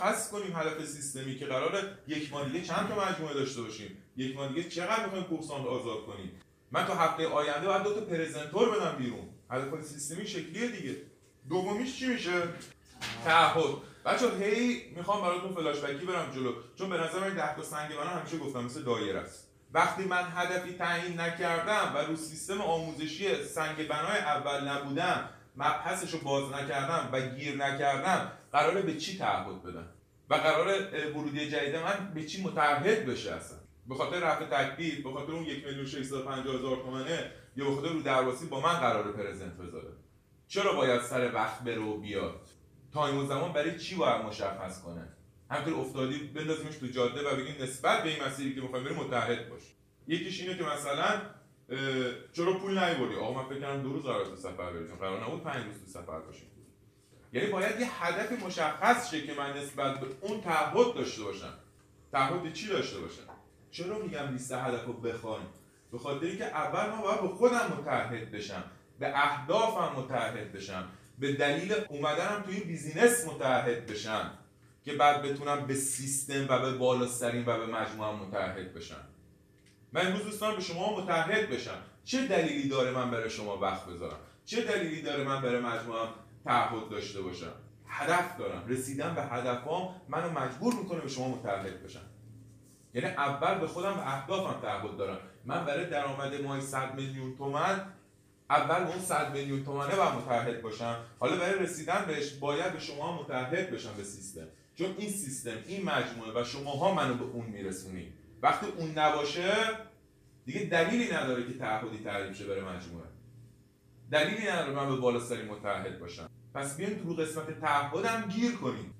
مشخص کنیم هدف سیستمی که قراره یک ماه دیگه چند تا مجموعه داشته باشیم، یک ماه دیگه چقدر می‌خوایم کورسانت آزاد کنیم. من تا هفته آینده باید 2 تا پرزنتور بدم بیرون. هدف سیستمی شکلیه دیگه. دومیش چی میشه؟ تعهد. بچه‌ها هی میخوام براتون فلاش بکی برم جلو، چون به نظر من 10 تا سنگ بنا همیشه گفتم مثل دایره است. وقتی من هدفی تعیین نکردم و رو سیستم آموزشی سنگ بنای اول نبودم، مبحثشو باز نکردم و گیر نکردم، قراره به چی تعهد بدم و قراره ورودی جدید من به چی متعهد بشه اصلا؟ به خاطر رفع تکلیف، به خاطر اون 1,650,000 تومانه، یا به خاطر رو درواسی با من قراره پرزنت بذاره؟ چرا باید سر وقت بره و بیاد؟ تایم و زمان برای چی باید مشخص کنه؟ همینطور افتادی بندازیمش تو جاده و بگیم نسبت به این مسیری که می‌خوایم بریم متحد باش. یکیش اینه که مثلا چرا پول نیوردی؟ آقا من فکر کردم 2 روز قرار تو سفر بریم، قرار نبود 5 روز تو سفر باشیم. یعنی باید یه هدف مشخص شه که من نسبت به اون تعهد داشته باشم. تعهد چی داشته باشم؟ چرا میگم لیست هدفو بخوایم؟ به خاطری که اول من باید به خودم متحد بشم، به اهدافم متحد بشم، به دلیل اومدنم توی بیزینس متحد بشم که بعد بتونم به سیستم و به بالاترین و به مجموعه متحد بشم. من امروز دوست دارم به شما متحد بشم. چه دلیلی داره من برای شما وقت بذارم؟ چه دلیلی داره من برای مجموعه تعهد داشته باشم؟ هدف دارم. رسیدن به هدفام منو مجبور میکنه به شما متحد بشم. یعنی اول به خودم و اهدافم تعهد دارم. من برای درآمد ماهی 100 میلیون تومان اول اون 100 میلیون تومانه باید متحد باشم. حالا برای رسیدن بهش باید به شما متحد بشم، به سیستم. چون این سیستم، این مجموعه و شماها منو به اون میرسونید. وقتی اون نباشه دیگه دلیلی نداره که تعهدی تعریف شه برای مجموعه. دلیلی نداره من به بالاترین متحد باشم. پس بیاین تو قسمت تعهدم گیر کنیم.